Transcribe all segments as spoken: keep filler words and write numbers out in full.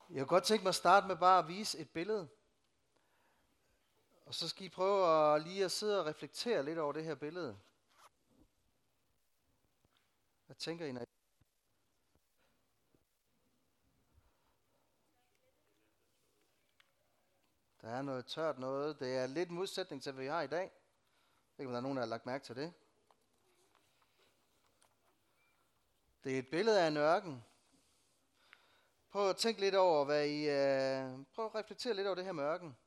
Jeg kunne godt tænke mig at starte med bare at vise et billede. Og så skal I prøve at lige at sidde og reflektere lidt over det her billede. Hvad tænker I, når I... Der er noget tørt noget. Det er lidt modsætning til, hvad vi har i dag. Jeg ved ikke, om der er nogen, der har lagt mærke til det. Det er et billede af en ørken. Prøv at tænke lidt over, hvad I... Uh... Prøv at reflektere lidt over det her med ørken.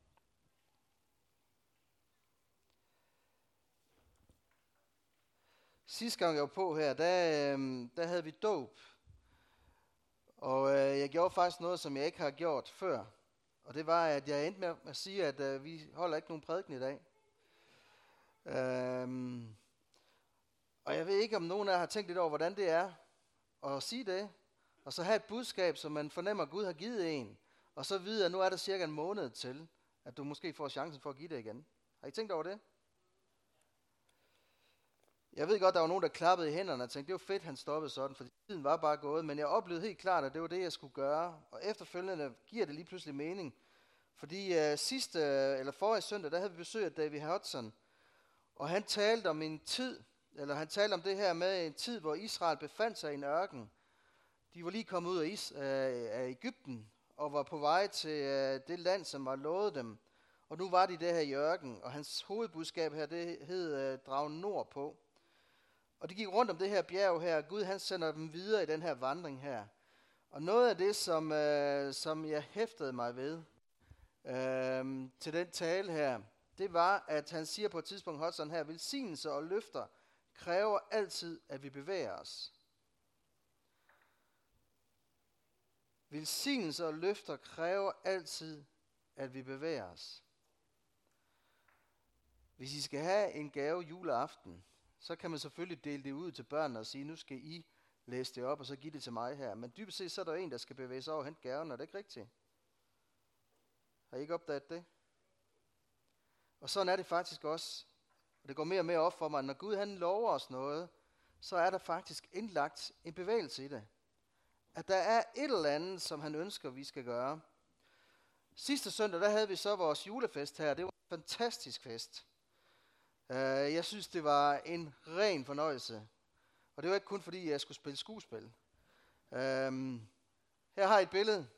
Sidste gang jeg var på her, der, øh, der havde vi dåb. Og øh, jeg gjorde faktisk noget, som jeg ikke har gjort før. Og det var, at jeg endte med at sige, at øh, vi holder ikke nogen prædiken i dag. Øhm, og jeg ved ikke, om nogen af jer har tænkt lidt over, hvordan det er at sige det. Og så have et budskab, som man fornemmer, at Gud har givet en. Og så vide, at nu er der cirka en måned til, at du måske får chancen for at give det igen. Har I tænkt over det? Jeg ved godt, der var nogen, der klappede i hænderne og tænkte, det var fedt, han stoppede sådan, for tiden var bare gået. Men jeg oplevede helt klart, at det var det, jeg skulle gøre. Og efterfølgende giver det lige pludselig mening. Fordi uh, sidste, eller forrige søndag, der havde vi besøg af David Hudson. Og han talte om en tid, eller han talte om det her med en tid, hvor Israel befandt sig i en ørken. De var lige kommet ud af, Is, uh, af Egypten, og var på vej til uh, det land, som var lovet dem. Og nu var de der her i ørken, og hans hovedbudskab her, det hed uh, Drag nordpå. Og de gik rundt om det her bjerg her, og Gud han sender dem videre i den her vandring her. Og noget af det, som, øh, som jeg hæftede mig ved øh, til den tale her, det var, at han siger på et tidspunkt, Hudson her, velsignelse og løfter kræver altid, at vi bevæger os. Velsignelse og løfter kræver altid, at vi bevæger os. Hvis I skal have en gave juleaften, så kan man selvfølgelig dele det ud til børnene og sige, nu skal I læse det op, og så give det til mig her. Men dybest set, så er der en, der skal bevæge sig over og hente gaven, er det ikke rigtigt? Har I ikke opdaget det? Og sådan er det faktisk også. Og det går mere og mere op for mig, at når Gud han lover os noget, så er der faktisk indlagt en bevægelse i det. At der er et eller andet, som han ønsker, vi skal gøre. Sidste søndag, der havde vi så vores julefest her. Det var en fantastisk fest. Uh, jeg synes, det var en ren fornøjelse. Og det var ikke kun fordi, jeg skulle spille skuespil. Uh, her har I et billede.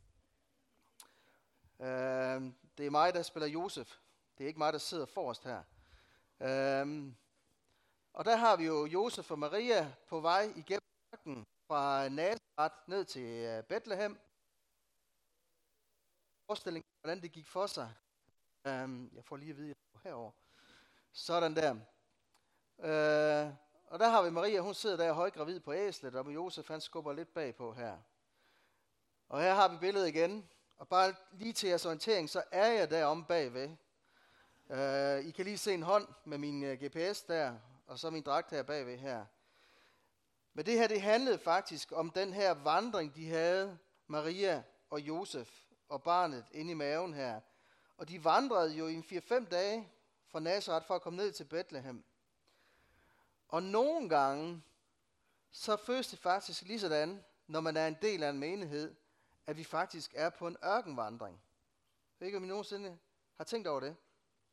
Uh, det er mig, der spiller Josef. Det er ikke mig, der sidder forrest her. Uh, og der har vi jo Josef og Maria på vej igennem ørkenen fra Nazareth ned til uh, Bethlehem. Forestilling, hvordan det gik for sig. Uh, jeg får lige at vide herover. Sådan der. Øh, og der har vi Maria, hun sidder der højgravid på æslet, og Josef han skubber lidt bagpå her. Og her har vi billedet igen. Og bare lige til jeres orientering, så er jeg deromme bagved. Øh, I kan lige se en hånd med min uh, G P S der, og så min dragt her bagved her. Men det her, det handlede faktisk om den her vandring, de havde, Maria og Josef og barnet inde i maven her. Og de vandrede jo i en fire fem dage fra Nazareth for at komme ned til Bethlehem. Og nogle gange, så føles det faktisk lige sådan, når man er en del af en menighed, at vi faktisk er på en ørkenvandring. Jeg ved ikke, om I nogensinde har tænkt over det.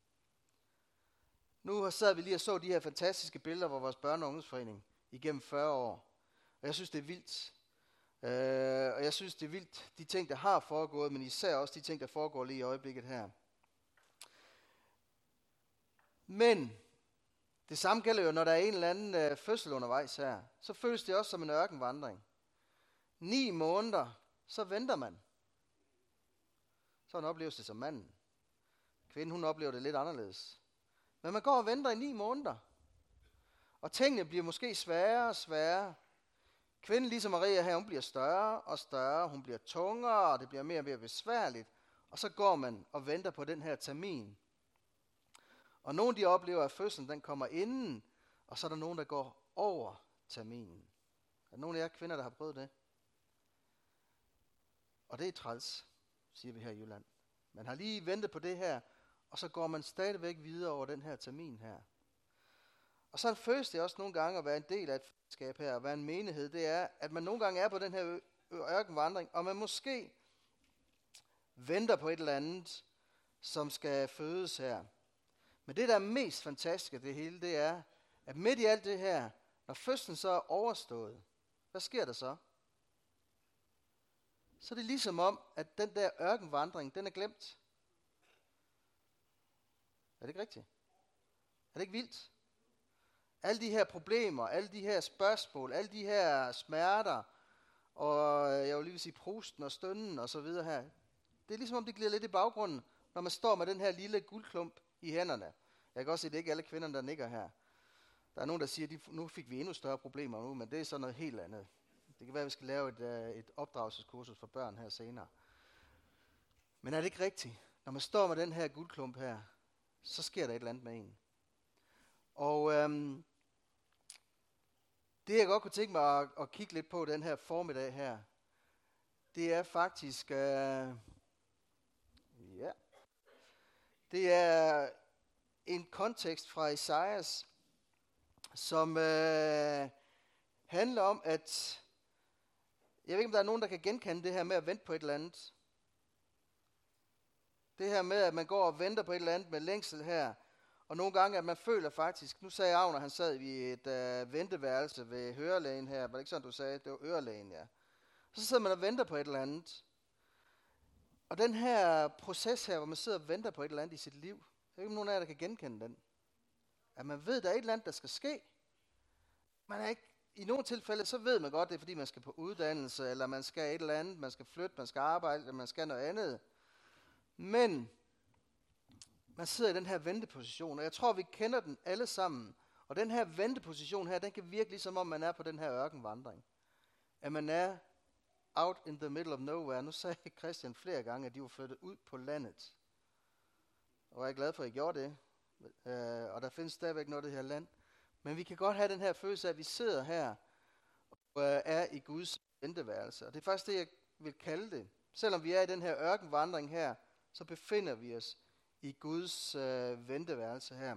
Nu sad vi lige og så de her fantastiske billeder fra vores børne- og ungdomsforening igennem fyrre år. Og jeg synes, det er vildt. Øh, og jeg synes, det er vildt, de ting, der har foregået, men især også de ting, der foregår lige i øjeblikket her. Men det samme gælder jo, når der er en eller anden øh, fødsel undervejs her. Så føles det også som en ørkenvandring. Ni måneder, så venter man. Sådan opleves det som manden. Kvinden, hun oplever det lidt anderledes. Men man går og venter i ni måneder. Og tingene bliver måske sværere og sværere. Kvinden, ligesom Maria her, hun bliver større og større. Hun bliver tungere, og det bliver mere og mere besværligt. Og så går man og venter på den her termin. Og nogle de oplever, at fødslen den kommer inden, og så er der nogen, der går over terminen. Er der nogen af jer kvinder, der har prøvet det? Og det er træls, siger vi her i Jylland. Man har lige ventet på det her, og så går man stadigvæk videre over den her termin her. Og så føles det også nogle gange at være en del af et fællesskab her, at være en menighed, det er, at man nogle gange er på den her ørkenvandring, og man måske venter på et eller andet, som skal fødes her. Men det, der er mest fantastisk af det hele, det er, at midt i alt det her, når fødslen så er overstået, hvad sker der så? Så er det ligesom om, at den der ørkenvandring, den er glemt. Er det ikke rigtigt? Er det ikke vildt? Alle de her problemer, alle de her spørgsmål, alle de her smerter, og jeg vil lige vil sige prusten og stønnen og så videre her. Det er ligesom om, det glider lidt i baggrunden, når man står med den her lille guldklump i hænderne. Jeg kan også se, at det ikke er alle kvinderne, der nikker her. Der er nogen, der siger, at nu fik vi endnu større problemer nu, men det er så noget helt andet. Det kan være, at vi skal lave et, et opdragelseskursus for børn her senere. Men er det ikke rigtigt? Når man står med den her guldklump her, så sker der et eller andet med en. Og øhm, det jeg godt kunne tænke mig at, at kigge lidt på den her formiddag her, det er faktisk, øh, ja, det er en kontekst fra Esajas, som øh, handler om, at, jeg ved ikke om der er nogen, der kan genkende det her med at vente på et eller andet. Det her med, at man går og venter på et eller andet med længsel her, og nogle gange, at man føler faktisk, nu sagde Agner, han sad i et øh, venteværelse ved hørelægen her, var det ikke sådan, du sagde? Det var ørelægen, ja. Så sidder man og venter på et eller andet. Og den her proces her, hvor man sidder og venter på et eller andet i sit liv, jeg ved ikke, om nogen af jer, der kan genkende den. At man ved, der er et eller andet, der skal ske. Man er ikke, i nogle tilfælde, så ved man godt, det er fordi, man skal på uddannelse, eller man skal et eller andet, man skal flytte, man skal arbejde, eller man skal noget andet. Men man sidder i den her venteposition, og jeg tror, vi kender den alle sammen. Og den her venteposition her, den kan virke ligesom om, man er på den her ørkenvandring. At man er out in the middle of nowhere. Nu sagde Christian flere gange, at de var flyttet ud på landet. Og jeg er glad for, at I gjorde det. Uh, og der findes stadigvæk noget af det her land. Men vi kan godt have den her følelse af, at vi sidder her og uh, er i Guds venteværelse. Og det er faktisk det, jeg vil kalde det. Selvom vi er i den her ørkenvandring her, så befinder vi os i Guds uh, venteværelse her.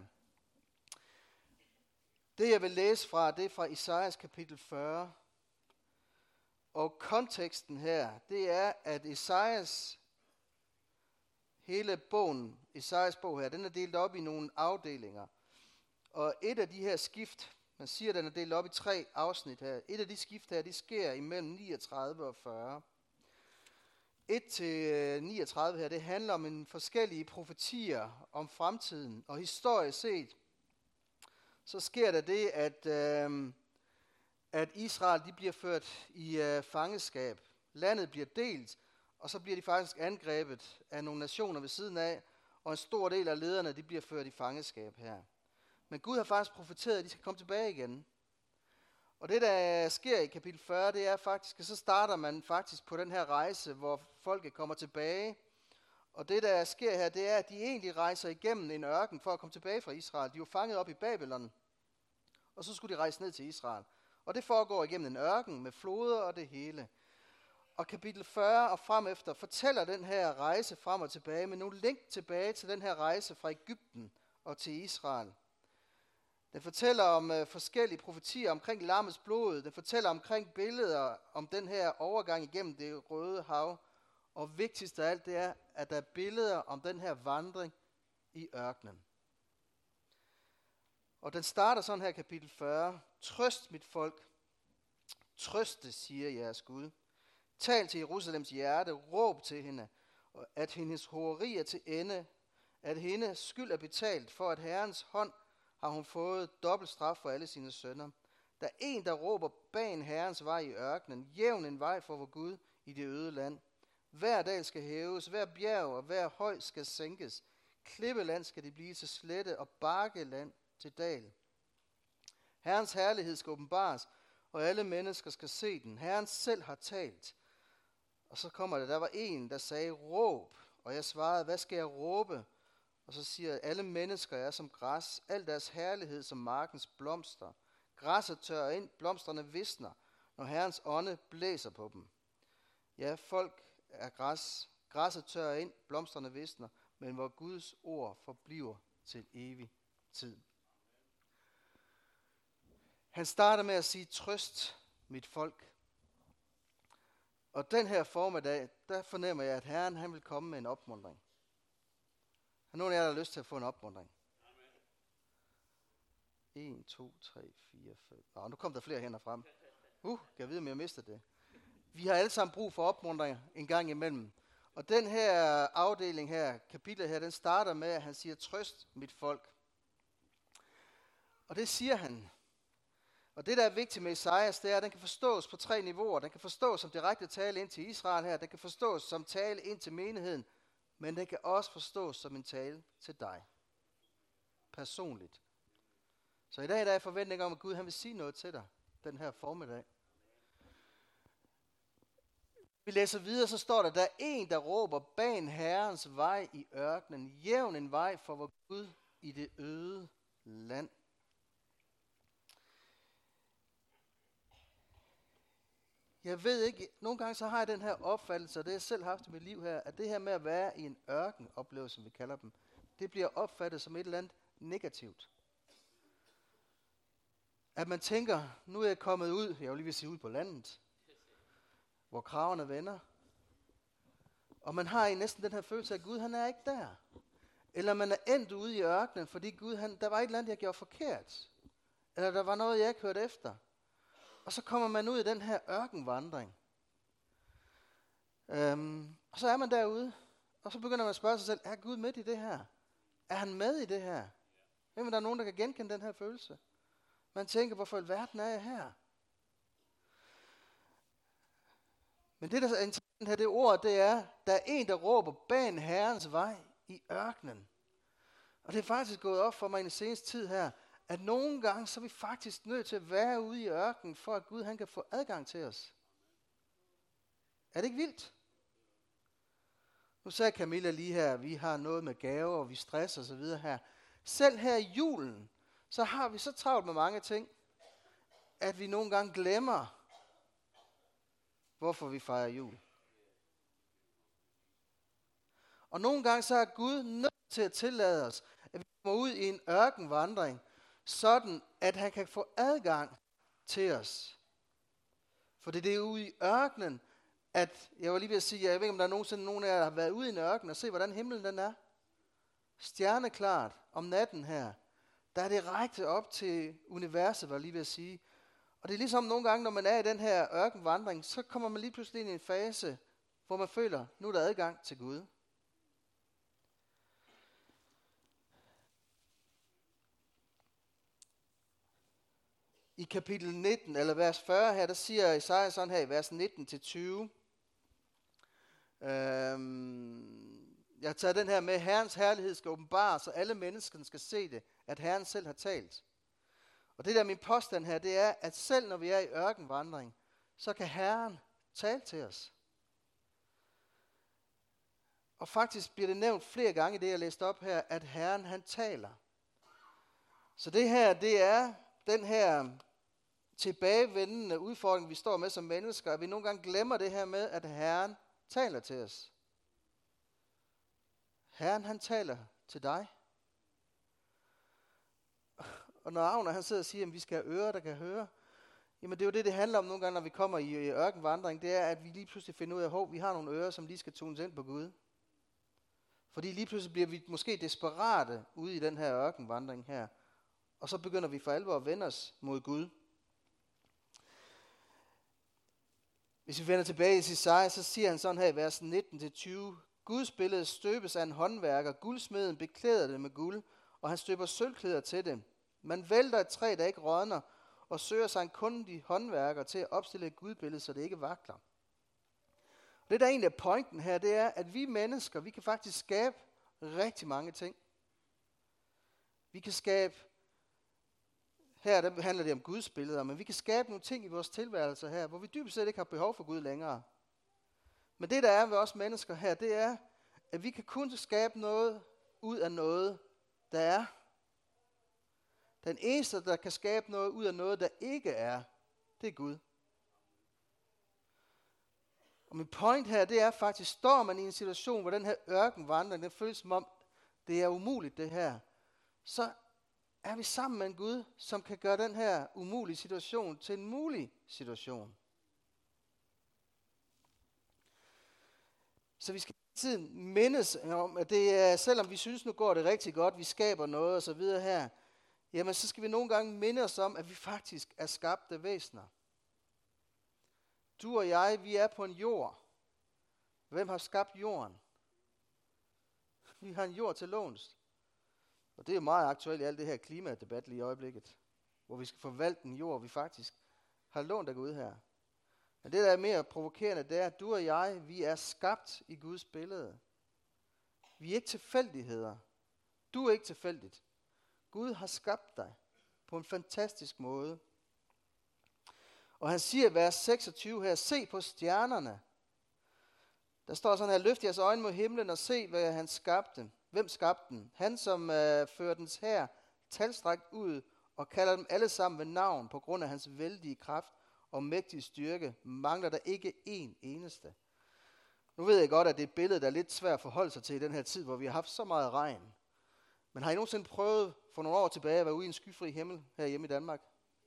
Det jeg vil læse fra, det er fra Esajas kapitel fyrre. Og konteksten her, det er, at Esajas, hele bogen, Esajas bog her, den er delt op i nogle afdelinger. Og et af de her skift, man siger, at den er delt op i tre afsnit her. Et af de skift her, det sker imellem niogtredive og fyrre. et til niogtredive her, det handler om en forskellige profetier om fremtiden. Og historisk set, så sker der det, at, øh, at Israel de bliver ført i øh, fangeskab. Landet bliver delt, og så bliver de faktisk angrebet af nogle nationer ved siden af, og en stor del af lederne de bliver ført i fangeskab her. Men Gud har faktisk profeteret, at de skal komme tilbage igen. Og det, der sker i kapitel fyrre, det er faktisk, at så starter man faktisk på den her rejse, hvor folket kommer tilbage. Og det, der sker her, det er, at de egentlig rejser igennem en ørken for at komme tilbage fra Israel. De var fanget op i Babylon, og så skulle de rejse ned til Israel. Og det foregår igennem en ørken med floder og det hele. Og kapitel fyrre og frem efter fortæller den her rejse frem og tilbage, med nogle link tilbage til den her rejse fra Egypten og til Israel. Den fortæller om øh, forskellige profetier omkring lammets blod. Den fortæller omkring billeder om den her overgang igennem det røde hav. Og vigtigst af alt det er, at der er billeder om den her vandring i ørkenen. Og den starter sådan her kapitel fyrre. Trøst mit folk. Trøste, siger jeres Gud. Tal til Jerusalems hjerte. Råb til hende, at hendes horeri er til ende. At hendes skyld er betalt, for at Herrens hånd har hun fået dobbelt straf for alle sine sønner. Der er en, der råber bag en Herrens vej i ørkenen, jævn en vej for vor Gud i det øde land. Hver dal skal hæves, hver bjerg og hver høj skal sænkes. Klippeland skal det blive til slette, og bakkeland til dal. Herrens herlighed skal åbenbares, og alle mennesker skal se den. Herren selv har talt. Og så kommer det, der var en, der sagde, råb. Og jeg svarede, hvad skal jeg råbe? Og så siger jeg, alle mennesker er som græs, al deres herlighed som markens blomster. Græsset tørrer ind, blomsterne visner, når Herrens ånde blæser på dem. Ja, folk er græs, græsset tørrer ind, blomsterne visner, men hvor Guds ord forbliver til evig tid. Han starter med at sige, trøst mit folk. Og den her formiddag, der fornemmer jeg, at Herren han vil komme med en opmuntring. Har nogen af jer, der har lyst til at få en opmuntring? en, to, tre, fire, fem. Nå, nu kom der flere hænder frem. Uh, kan jeg vide, om jeg mister det? Vi har alle sammen brug for opmuntring en gang imellem. Og den her afdeling her, kapitel her, den starter med, at han siger, trøst mit folk. Og det siger han. Og det, der er vigtigt med Esajas, det er, at den kan forstås på tre niveauer. Den kan forstås som direkte tale ind til Israel her. Den kan forstås som tale ind til menigheden. Men den kan også forstås som en tale til dig. Personligt. Så i dag der er forventning om, at Gud han vil sige noget til dig den her formiddag. Vi læser videre, så står der, der er en, der råber, ban Herrens vej i ørkenen, jævn en vej for vor Gud i det øde land. Jeg ved ikke, nogle gange så har jeg den her opfattelse, og det har jeg selv haft i mit liv her, at det her med at være i en ørkenoplevelse, som vi kalder dem, det bliver opfattet som et eller andet negativt. At man tænker, nu er jeg kommet ud, jeg vil lige vil sige ud på landet, hvor kravene vender. Og man har i næsten den her følelse af, at Gud han er ikke der. Eller man er endt ude i ørkenen, fordi Gud, han, der var et eller andet, jeg gjorde forkert. Eller der var noget, jeg ikke hørte efter. Og så kommer man ud i den her ørkenvandring. Øhm, og så er man derude, og så begynder man at spørge sig selv, er Gud med i det her? Er han med i det her? Hvem er der nogen, der kan genkende den her følelse? Man tænker, hvorfor i verden er jeg her? Men det, der er interessant her, det ord, det er, der er en, der råber, ban Herrens vej i ørkenen. Og det er faktisk gået op for mig i den seneste tid her, at nogle gange, så er vi faktisk nødt til at være ude i ørkenen, for at Gud han kan få adgang til os. Er det ikke vildt? Nu sagde Camilla lige her, at vi har noget med gaver, og vi stresser og så videre her. Selv her i julen, så har vi så travlt med mange ting, at vi nogle gange glemmer, hvorfor vi fejrer jul. Og nogle gange så er Gud nødt til at tillade os, at vi kommer ud i en ørkenvandring, sådan at han kan få adgang til os. For det er ude i ørkenen, at, jeg var lige ved at sige, jeg ved ikke om der er nogensinde nogen af jer, der har været ude i en ørken og se, hvordan himlen den er. Stjerneklart om natten her, der er det rækket op til universet, var jeg lige ved at sige. Og det er ligesom nogle gange, når man er i den her ørkenvandring, så kommer man lige pludselig ind i en fase, hvor man føler, nu er der adgang til Gud. I kapitel nitten, eller vers fyrre her, der siger Esajas sådan her i vers nitten til tyve. Øhm, jeg har taget den her med, Herrens herlighed skal åbenbare, så alle mennesker skal se det, at Herren selv har talt. Og det der er min påstand her, det er, at selv når vi er i ørkenvandring, så kan Herren tale til os. Og faktisk bliver det nævnt flere gange i det, jeg læste op her, at Herren han taler. Så det her, det er den her tilbagevendende udfordring, vi står med som mennesker, at vi nogle gange glemmer det her med, at Herren taler til os. Herren han taler til dig. Og når Agner han sidder og siger, at vi skal have ører, der kan høre, jamen det er jo det, det handler om nogle gange, når vi kommer i ørkenvandring, det er, at vi lige pludselig finder ud af, at vi har nogle ører, som lige skal tunes ind på Gud. Fordi lige pludselig bliver vi måske desperate ude i den her ørkenvandring her, og så begynder vi for alvor at vende os mod Gud. Hvis vi vender tilbage i Jesaja, så siger han sådan her i vers nitten til tyve, Guds billede støbes af en håndværker, guldsmeden beklæder det med guld, og han støber sølvklæder til det. Man vælter et træ, der ikke rådner, og søger sig en kundig håndværker til at opstille et gudbillede, så det ikke vakler. Det, der egentlig er pointen her, det er, at vi mennesker, vi kan faktisk skabe rigtig mange ting. Vi kan skabe, her der handler det om Guds billeder, men vi kan skabe nogle ting i vores tilværelse her, hvor vi dybest set ikke har behov for Gud længere. Men det, der er ved os mennesker her, det er, at vi kan kun skabe noget ud af noget, der er. Den eneste, der kan skabe noget ud af noget, der ikke er, det er Gud. Og min point her, det er faktisk, står man i en situation, hvor den her ørkenvandring, den føles som om, det er umuligt det her, så er vi sammen med en Gud, som kan gøre den her umulige situation til en mulig situation. Så vi skal tiden mindes om, at det er, selvom vi synes, nu går det rigtig godt, vi skaber noget og så videre her, jamen så skal vi nogle gange minde os om, at vi faktisk er skabte væsener. Du og jeg, vi er på en jord. Hvem har skabt jorden? Vi har en jord til låns. Og det er jo meget aktuelt i alt det her klimadebat lige i øjeblikket, hvor vi skal forvalte en jord, vi faktisk har lånt af Gud her. Men det, der er mere provokerende, det er, at du og jeg, vi er skabt i Guds billede. Vi er ikke tilfældigheder. Du er ikke tilfældigt. Gud har skabt dig på en fantastisk måde. Og han siger i vers seksogtyve her, se på stjernerne. Der står sådan her, løft jeres øjne mod himlen og se, hvad han skabte. Hvem skabte den? Han, som øh, fører dens her talstrækt ud og kalder dem alle sammen ved navn på grund af hans vældige kraft og mægtige styrke, mangler der ikke én eneste. Nu ved jeg godt, at det er et billede, der er lidt svært at forholde sig til i den her tid, hvor vi har haft så meget regn. Men har I nogensinde prøvet for nogle år tilbage at være ude i en skyfri himmel her hjemme i Danmark?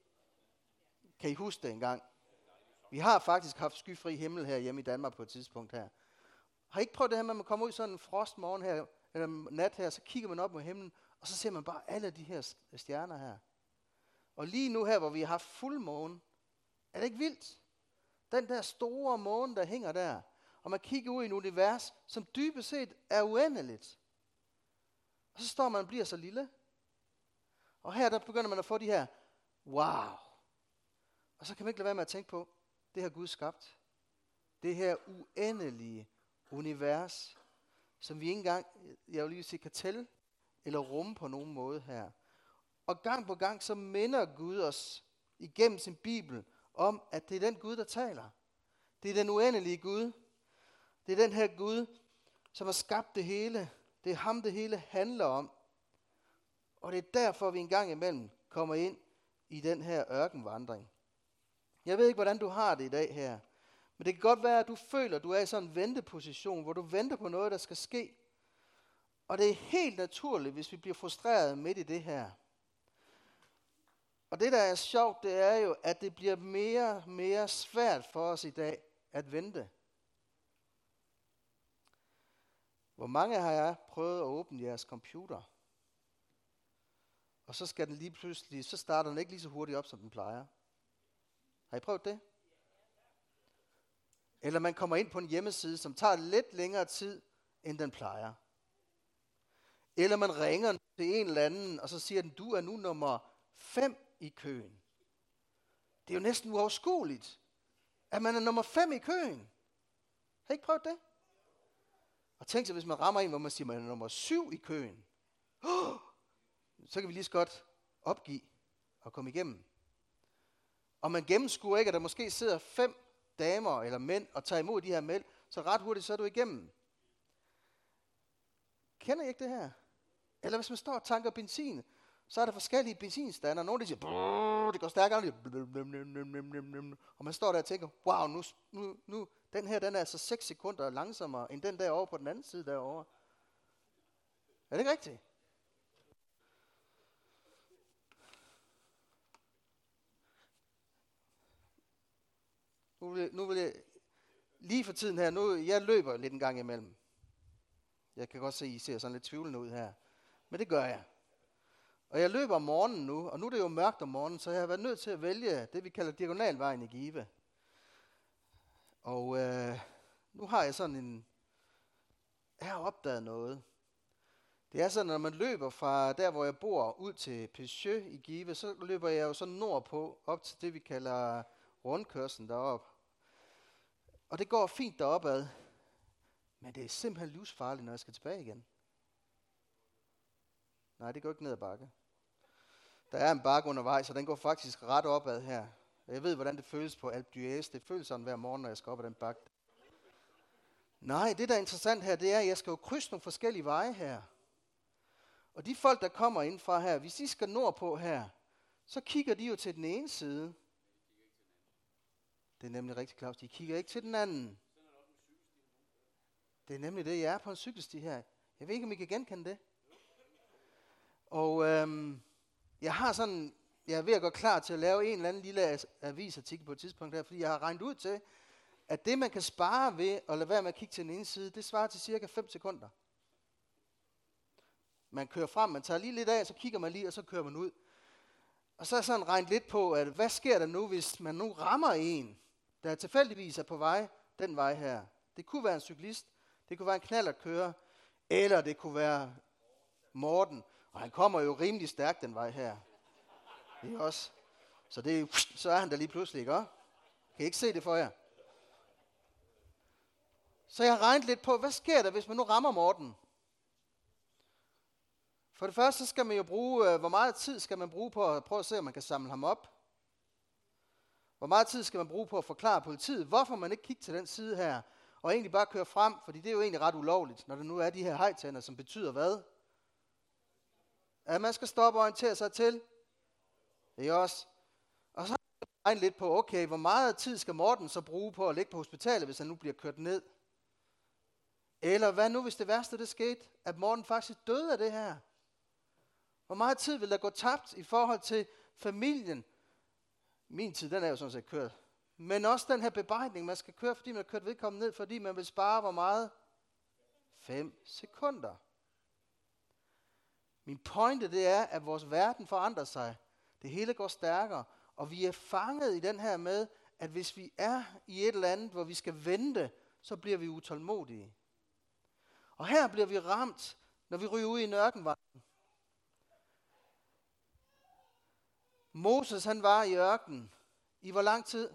Kan I huske det engang? Vi har faktisk haft skyfri himmel her hjemme i Danmark på et tidspunkt her. Har I ikke prøvet det her med, at man kommer ud sådan en frostmorgen her, eller nat her, så kigger man op mod himlen, og så ser man bare alle de her stjerner her. Og lige nu her, hvor vi har haft fuldmåne, er det ikke vildt? Den der store måne, der hænger der, og man kigger ud i et univers, som dybest set er uendeligt. Og så står man og bliver så lille. Og her der begynder man at få de her, wow. Og så kan man ikke lade være med at tænke på, det har Gud skabt. Det her uendelige univers, som vi ikke engang, jeg vil lige sige, kan tælle eller rumme på nogen måde her. Og gang på gang, så minder Gud os igennem sin Bibel om, at det er den Gud, der taler. Det er den uendelige Gud. Det er den her Gud, som har skabt det hele. Det er ham, det hele handler om. Og det er derfor, vi en gang imellem kommer ind i den her ørkenvandring. Jeg ved ikke, hvordan du har det i dag her. Men det kan godt være, at du føler, at du er i sådan en venteposition, hvor du venter på noget, der skal ske. Og det er helt naturligt, hvis vi bliver frustreret midt i det her. Og det, der er sjovt, det er jo, at det bliver mere og mere svært for os i dag at vente. Hvor mange har jeg prøvet at åbne jeres computer? Og så skal den lige pludselig, så starter den ikke lige så hurtigt op, som den plejer. Har I prøvet det? Eller man kommer ind på en hjemmeside, som tager lidt længere tid, end den plejer. Eller man ringer til en eller anden, og så siger den, du er nu nummer fem i køen. Det er jo næsten uoverskueligt, at man er nummer fem i køen. Har I ikke prøvet det? Og tænk sig, hvis man rammer en, hvor man siger, man er nummer syv i køen. Oh, så kan vi lige så godt opgive og komme igennem. Og man gennemskuer ikke, at der måske sidder fem damer eller mænd og tager imod de her mænd, så ret hurtigt så er du igennem. Kender I ikke det her? Eller hvis man står og tanker benzin, så er der forskellige benzinstander. Nogle der siger, det går stærkere, og man står der og tænker, wow, nu, nu, nu den her den er altså seks sekunder langsommere, end den der over på den anden side derovre. Er det ikke rigtigt? Nu vil, jeg, nu vil jeg, lige for tiden her, nu, jeg løber lidt en gang imellem. Jeg kan godt se, at I ser sådan lidt tvivlende ud her. Men det gør jeg. Og jeg løber om morgenen nu, og nu er det jo mørkt om morgenen, så jeg har været nødt til at vælge det, vi kalder diagonalvejen i Give. Og øh, nu har jeg sådan en, jeg har opdaget noget. Det er sådan, når man løber fra der, hvor jeg bor, ud til Peugeot i Give, så løber jeg jo så nordpå, op til det, vi kalder rundkørslen deroppe. Og det går fint deropad, men det er simpelthen livsfarligt, når jeg skal tilbage igen. Nej, det går ikke ned ad bakke. Der er en bakke undervejs, så den går faktisk ret opad her. Jeg ved, hvordan det føles på Alpe d'Huez. Det føles sådan hver morgen, når jeg skal op ad den bakke. Nej, det der er interessant her, det er, at jeg skal jo krydse nogle forskellige veje her. Og de folk, der kommer indfra her, hvis de skal nordpå her, så kigger de jo til den ene side. Det er nemlig rigtig klart, de kigger ikke til den anden. Det er nemlig det, jeg er på en cykelsti her. Jeg ved ikke, om I kan genkende det. Og øhm, jeg har sådan, jeg er ved at gå klar til at lave en eller anden lille avisartikel på et tidspunkt her, fordi jeg har regnet ud til, at det, man kan spare ved at lade være med at kigge til den ene side, det svarer til cirka fem sekunder. Man kører frem, man tager lige lidt af, så kigger man lige, og så kører man ud. Og så er sådan regnet lidt på, at hvad sker der nu, hvis man nu rammer en, der tilfældigvis er på vej den vej her. Det kunne være en cyklist, det kunne være en knallertkører, eller det kunne være Morten. Og han kommer jo rimelig stærkt den vej her. Det er også. Så, det, så er han der lige pludselig, ikke også? Kan I ikke se det for jer? Så jeg har regnet lidt på, hvad sker der, hvis man nu rammer Morten? For det første, så skal man jo bruge, hvor meget tid skal man bruge på at prøve at se, om man kan samle ham op? Hvor meget tid skal man bruge på at forklare politiet, hvorfor man ikke kigger til den side her, og egentlig bare køre frem, fordi det er jo egentlig ret ulovligt, når der nu er de her hejtænder, som betyder hvad? At man skal stoppe og orientere sig til. Det er også. Og så har jeg regnet lidt på, okay, hvor meget tid skal Morten så bruge på at ligge på hospitalet, hvis han nu bliver kørt ned? Eller hvad nu, hvis det værste det skete, at Morten faktisk døde af det her? Hvor meget tid vil der gå tabt i forhold til familien? Min tid, den er jo sådan set kørt. Men også den her bebejdning, man skal køre, fordi man har kørt vedkommende ned, fordi man vil spare hvor meget? Fem sekunder. Min pointe, det er, at vores verden forandrer sig. Det hele går stærkere, og vi er fanget i den her med, at hvis vi er i et eller andet, hvor vi skal vente, så bliver vi utålmodige. Og her bliver vi ramt, når vi ryger ud i en ørkenvandring. Moses, han var i ørkenen. I hvor lang tid?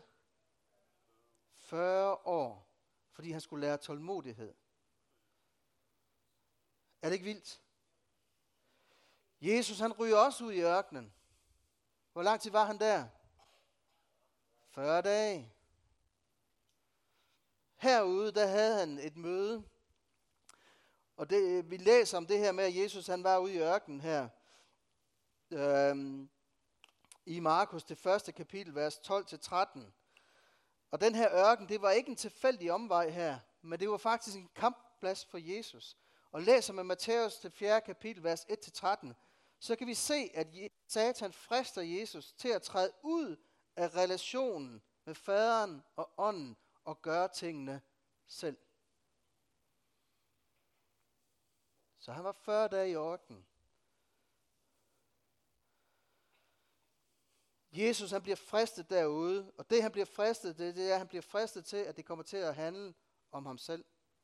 fyrre år. Fordi han skulle lære tålmodighed. Er det ikke vildt? Jesus, han ryger også ud i ørkenen. Hvor lang tid var han der? fyrre dage. Herude, der havde han et møde. Og det, vi læser om det her med, at Jesus, han var ude i ørkenen her. Øhm, I Markus, det første kapitel, vers tolv til tretten. Og den her ørken, det var ikke en tilfældig omvej her, men det var faktisk en kampplads for Jesus. Og læser man Matthæus, det fjerde kapitel, vers et til tretten, så kan vi se, at Satan frister Jesus til at træde ud af relationen med faderen og ånden og gøre tingene selv. Så han var fyrre dage i ørkenen. Jesus, han bliver fristet derude, og det han bliver fristet, det, det er, at han bliver fristet til, at det kommer til at handle om ham selv.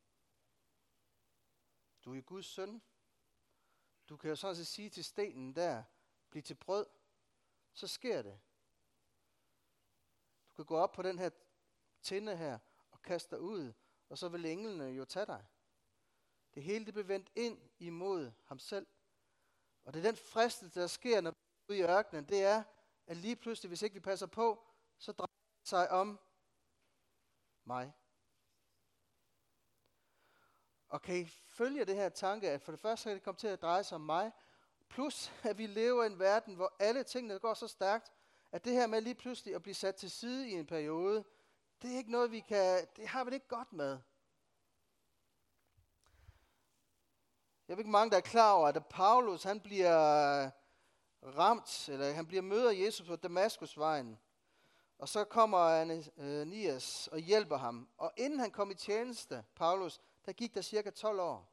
Du er Guds søn. Du kan jo sådan set sige til stenen der, bliv til brød, så sker det. Du kan gå op på den her tinde her, og kaste dig ud, og så vil englene jo tage dig. Det hele det bliver vendt ind imod ham selv. Og det er den fristelse, der sker, når vi er ude i ørkenen, det er, at lige pludselig, hvis ikke vi passer på, så drejer det sig om mig. Og kan I følge det her tanke, at for det første kan det komme til at dreje sig om mig, plus at vi lever i en verden, hvor alle tingene går så stærkt, at det her med lige pludselig at blive sat til side i en periode, det er ikke noget, vi kan, det har vi det ikke godt med. Jeg ved ikke mange, der er klar over, at Paulus, han bliver ramt, eller han bliver møder Jesus på Damaskusvejen, og så kommer Ananias og hjælper ham. Og inden han kom i tjeneste, Paulus, der gik der cirka tolv år.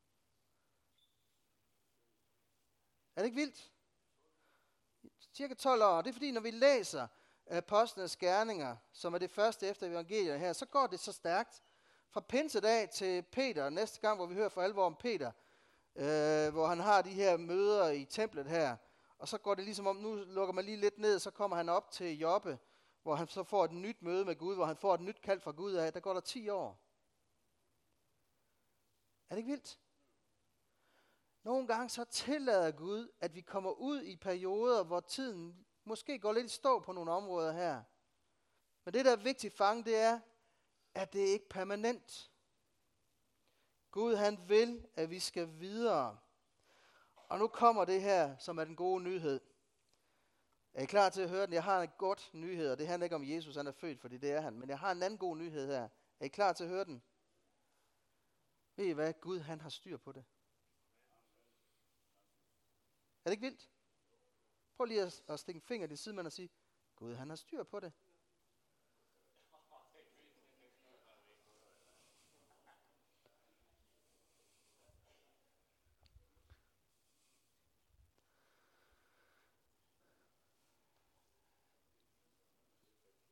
Er det ikke vildt? Cirka tolv år. Det er fordi, når vi læser apostlenes gerninger, som er det første efter evangeliet her, så går det så stærkt. Fra pinsedag til Peter, næste gang, hvor vi hører for alvor om Peter, øh, hvor han har de her møder i templet her, og så går det ligesom om, nu lukker man lige lidt ned, så kommer han op til Joppe, hvor han så får et nyt møde med Gud, hvor han får et nyt kald fra Gud af. Der går der ti år. Er det ikke vildt? Nogle gange så tillader Gud, at vi kommer ud i perioder, hvor tiden måske går lidt i stå på nogle områder her. Men det, der er vigtigt fange, det er, at det ikke er permanent. Gud, han vil, at vi skal videre. Og nu kommer det her, som er den gode nyhed. Er I klar til at høre den? Jeg har en godt nyhed, og det handler ikke om Jesus, han er født, fordi det er han. Men jeg har en anden god nyhed her. Er I klar til at høre den? Ved I hvad? Gud, han har styr på det. Er det ikke vildt? Prøv lige at, at stikke en finger i din sidemand og sige, Gud, han har styr på det.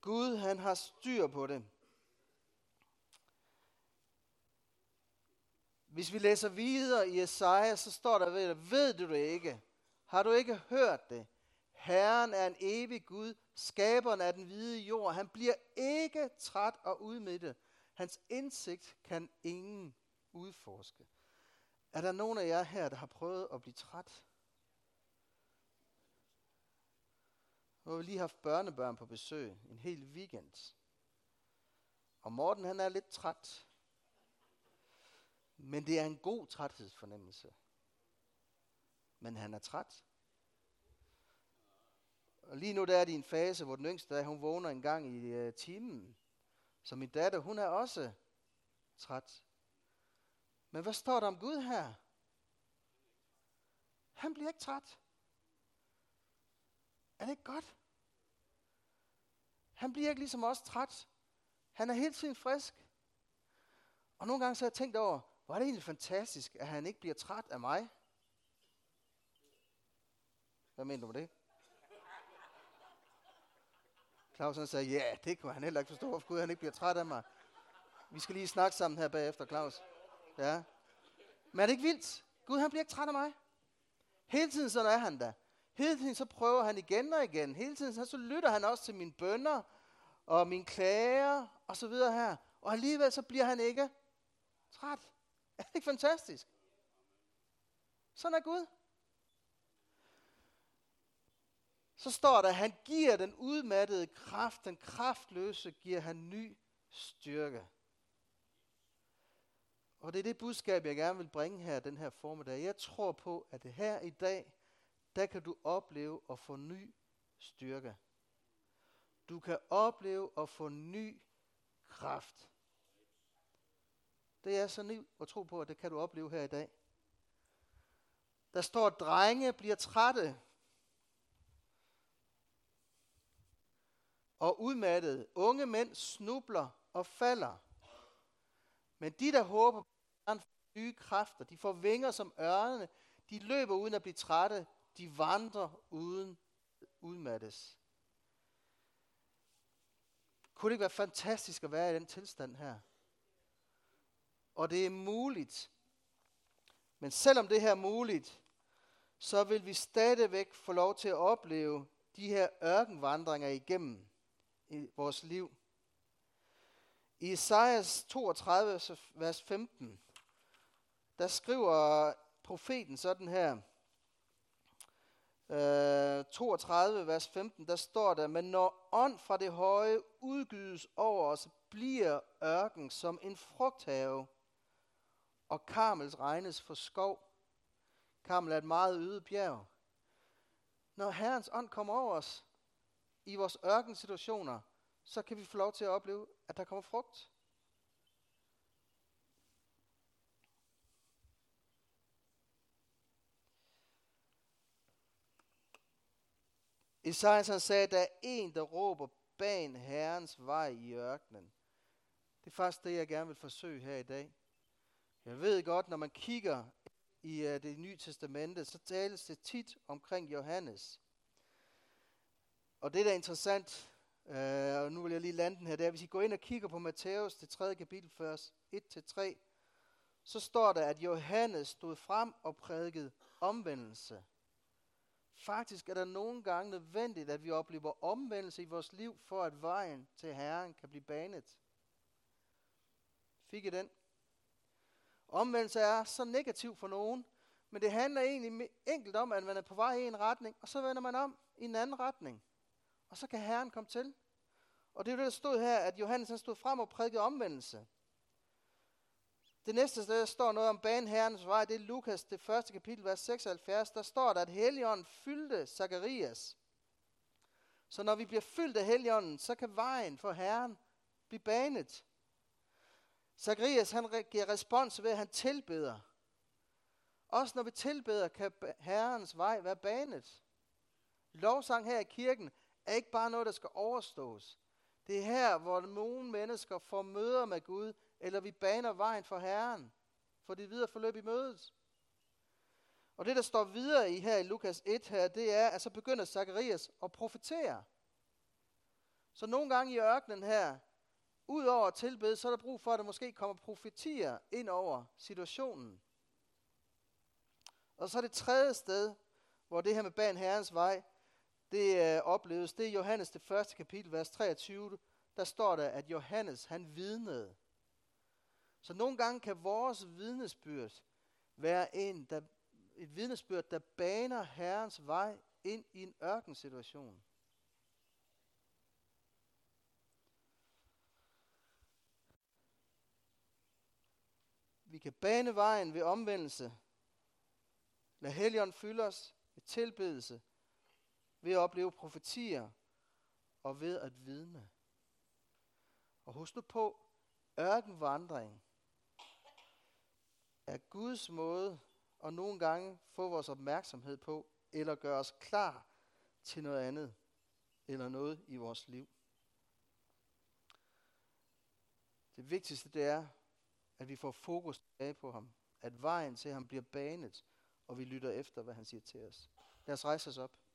Gud, han har styr på det. Hvis vi læser videre i Esaja, så står der ved det, ved du det ikke? Har du ikke hørt det? Herren er en evig Gud, skaberen af den hvide jord. Han bliver ikke træt og udmattet. Hans indsigt kan ingen udforske. Er der nogen af jer her, der har prøvet at blive træt? Nu har vi lige haft børnebørn på besøg en hel weekend. Og Morten, han er lidt træt. Men det er en god træthedsfornemmelse. Men han er træt. Og lige nu der er det i en fase, hvor den yngste der, hun vågner en gang i uh, timen. Så min datter, hun er også træt. Men hvad står der om Gud her? Han bliver ikke træt. Er det ikke godt? Han bliver ikke ligesom os træt. Han er hele tiden frisk. Og nogle gange så har jeg tænkt over, hvor er det egentlig fantastisk, at han ikke bliver træt af mig. Hvad mener du med det? Claus han sagde, ja, det kunne han heller ikke forstå, hvorfor Gud han ikke bliver træt af mig. Vi skal lige snakke sammen her bagefter, Claus. Ja. Men er det ikke vildt? Gud han bliver ikke træt af mig. Hele tiden sådan er han der. Hele tiden så prøver han igen og igen. Hele tiden så, så lytter han også til mine bønner og mine klager og så videre her. Og alligevel så bliver han ikke træt. Er det ikke fantastisk? Sådan er Gud. Så står der, at han giver den udmattede kraft, den kraftløse giver han ny styrke. Og det er det budskab, jeg gerne vil bringe her den her formiddag. Jeg tror på, at det her i dag, der kan du opleve at få ny styrke. Du kan opleve at få ny kraft. Det er så nyt at tro på, at det kan du opleve her i dag. Der står, at drenge bliver trætte og udmattede. Unge mænd snubler og falder. Men de, der håber på nye kræfter, de får vinger som ørnene, de løber uden at blive trætte, de vandrer uden udmattes. Kunne det ikke være fantastisk at være i den tilstand her? Og det er muligt. Men selvom det her er muligt, så vil vi stadigvæk få lov til at opleve de her ørkenvandringer igennem i vores liv. I Esajas toogtredive, vers femten, der skriver profeten sådan her. Øh, toogtredive, vers femten, der står der, men når ånd fra det høje udgydes over os, bliver ørken som en frugthave, og Karmel regnes for skov. Karmel er et meget øde bjerg. Når Herrens ånd kommer over os i vores ørkensituationer, så kan vi få lov til at opleve, at der kommer frugt. Esajas sagde, at der er en, der råber, ban Herrens vej i ørkenen. Det er faktisk det, jeg gerne vil forsøge her i dag. Jeg ved godt, når man kigger i uh, det nye testamente, så tales det tit omkring Johannes. Og det, der er interessant, uh, og nu vil jeg lige lande den her, det er, hvis I går ind og kigger på Matthæus, det tredje kapitel, vers et til tre, så står der, at Johannes stod frem og prædikede omvendelse. Faktisk er der nogle gange nødvendigt, at vi oplever omvendelse i vores liv, for at vejen til Herren kan blive banet. Fik I den? Omvendelse er så negativ for nogen, men det handler egentlig enkelt om, at man er på vej i en retning, og så vender man om i en anden retning. Og så kan Herren komme til. Og det er jo det, der stod her, at Johannes han stod frem og prædikede omvendelse. Det næste sted, der står noget om banen Herrens vej, det er Lukas, det første kapitel, vers seksoghalvfjerds. Der står der, at Helligånden fyldte Zakarias. Så når vi bliver fyldt af Helligånden, så kan vejen for Herren blive banet. Zakarias, han giver respons ved, at han tilbeder. Også når vi tilbeder, kan Herrens vej være banet. Lovsang her i kirken er ikke bare noget, der skal overstås. Det er her, hvor nogle mennesker får møder med Gud, eller vi baner vejen for Herren, for det videre forløb i mødet. Og det, der står videre i her i Lukas et her, det er, at så begynder Zakarias at profetere. Så nogle gange i ørkenen her, udover at tilbede, så er der brug for, at der måske kommer profetier ind over situationen. Og så er det tredje sted, hvor det her med ban Herrens vej, det øh, opleves, det er Johannes det første kapitel, vers treogtyve. Der står der, at Johannes, han vidnede. Så nogle gange kan vores vidnesbyrd være en, der, et vidnesbyrd, der baner Herrens vej ind i en ørkensituation. Vi kan bane vejen ved omvendelse. Lad Helligånden fylde os ved tilbedelse, ved at opleve profetier og ved at vidne. Og husk nu på, ørkenvandring er Guds måde at nogle gange få vores opmærksomhed på, eller gøre os klar til noget andet, eller noget i vores liv. Det vigtigste det er, at vi får fokus tilbage på ham, at vejen til ham bliver banet, og vi lytter efter, hvad han siger til os. Lad os rejse os op.